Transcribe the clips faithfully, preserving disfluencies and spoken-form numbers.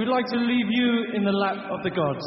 we'd like to leave you in the lap of the gods.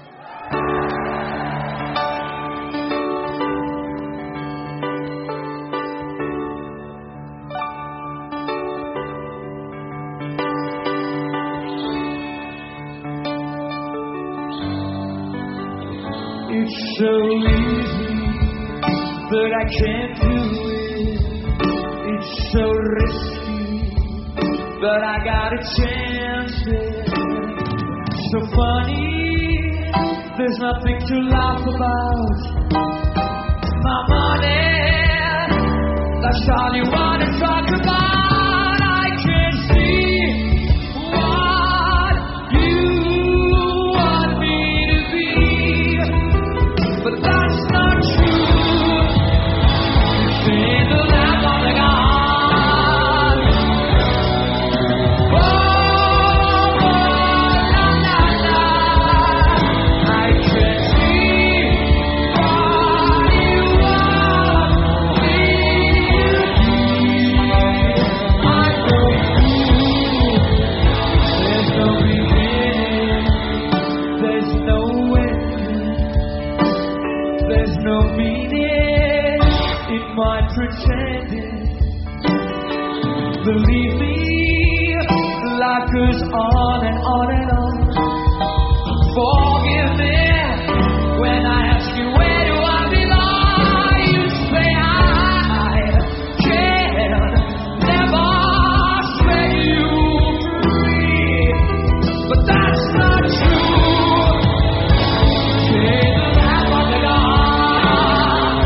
It's so easy, but I can't do it. It's so risky, but I got a chance it. So funny, there's nothing to laugh about. My money, that's all you want to talk about. I can't see what you want me to be, but that's not true. It's in the lap of the gods. Oh, oh, la, la, la. I can't see what you want me to be. I'm no fool. There's no beginning. There's no ending. There's no meaning in my pretending. Believe me, life goes on and on and on. Forgive me when I ask you where do I belong. You say I can never set you free, but that's not true. Take the lap of the gods.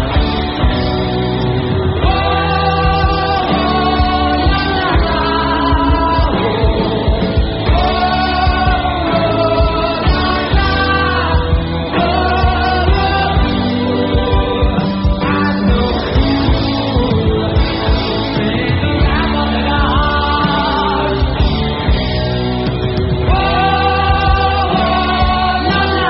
Oh, la, la, la. Oh, I'm no fool. Take the lap of the gods. Oh, la, la,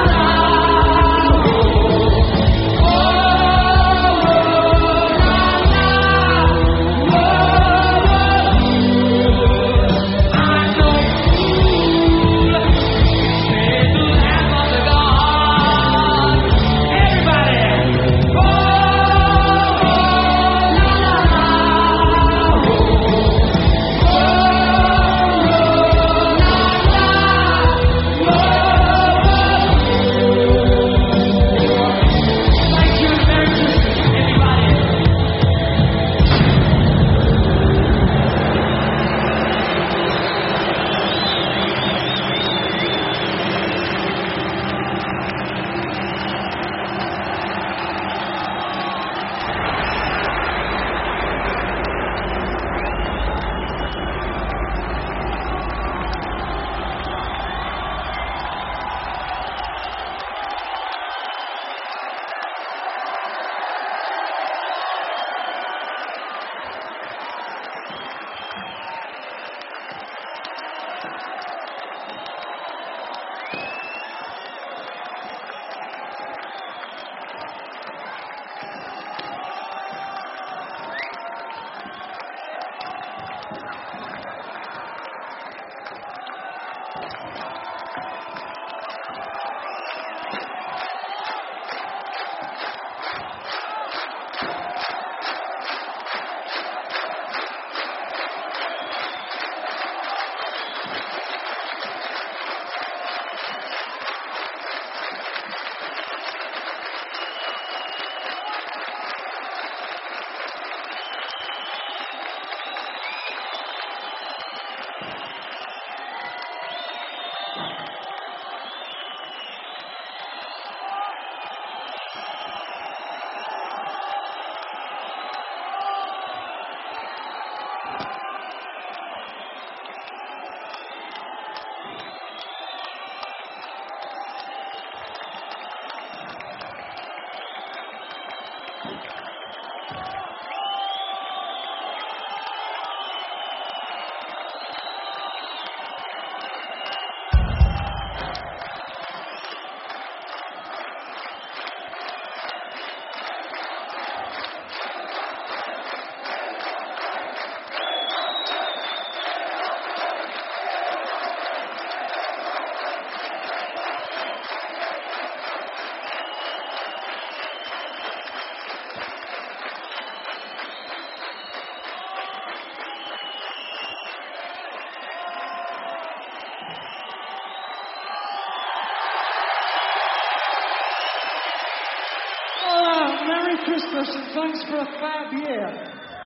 Merry Christmas and thanks for a fab year.